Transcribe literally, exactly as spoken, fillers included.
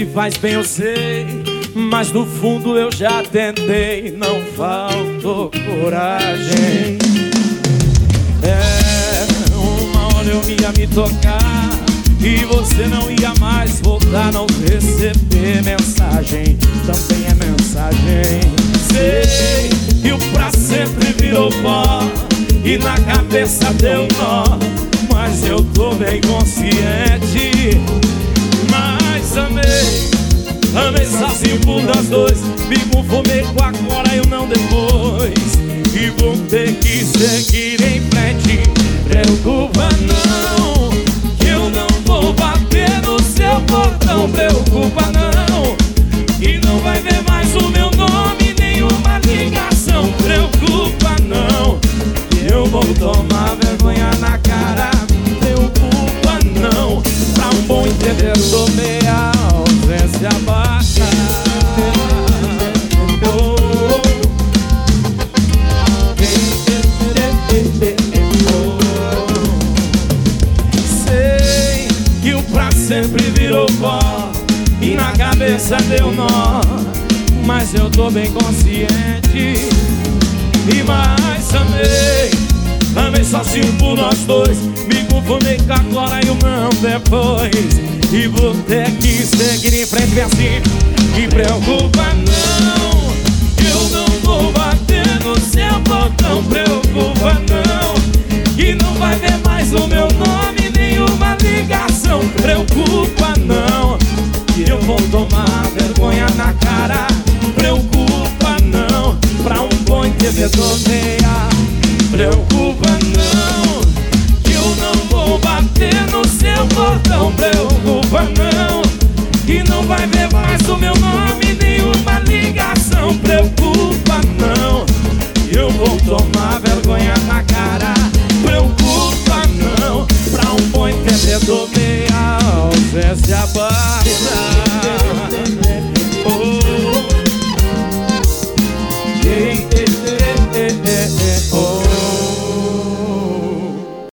te faz bem, eu sei, mas no fundo eu já tentei, não faltou coragem. É, uma hora eu ia me tocar e você não ia mais voltar, não receber mensagem, também é mensagem. Sei que o pra sempre virou pó e na cabeça deu nó, mas eu tô bem consciente. Mas amei, amei sozinho por nós dois, me conformei com agora e o não depois, e vou ter que seguir em frente. Preocupa não, que eu não vou bater no seu portão. Preocupa não, que não vai ver mais o meu nome, nenhuma ligação. Preocupa não, que eu vou tomar vergonha na cara. Preocupa não, pra um bom entendedor meia ausência baixa. Sei que o pra sempre virou pó e na cabeça deu nó, mas eu tô bem consciente. E mais amei, amei sozinho por nós dois, me conformei com agora e o não depois, e vou ter que seguir em frente assim. E preocupa não, eu não vou bater no seu portão. Preocupa não, que não vai ver mais o meu nome, nenhuma ligação. Preocupa não, que eu vou tomar vergonha na cara. Preocupa não, pra um bom entendedor meia. Preocupa não, que eu não vou bater no seu portão. Preocupa não, que não vai ver mais o meu nome, nenhuma ligação. Preocupa não, que eu vou tomar vergonha na cara.